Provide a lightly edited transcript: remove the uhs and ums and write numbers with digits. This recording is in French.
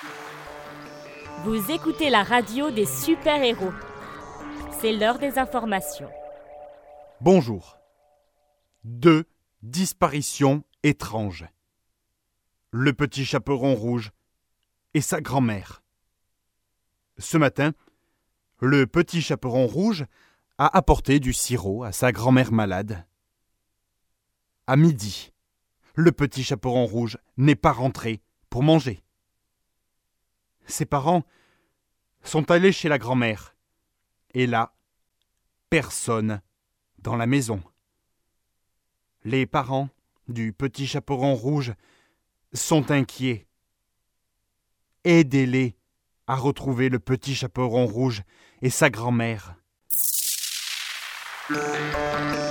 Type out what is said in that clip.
Vous écoutez la radio des super-héros. C'est l'heure des informations. Bonjour. 2 disparitions étranges. Le petit chaperon rouge et sa grand-mère. Ce matin, le petit chaperon rouge a apporté du sirop à sa grand-mère malade. À midi, le petit chaperon rouge n'est pas rentré pour manger. Ses parents sont allés chez la grand-mère. Et là, personne dans la maison. Les parents du petit chaperon rouge sont inquiets. Aidez-les à retrouver le petit chaperon rouge et sa grand-mère.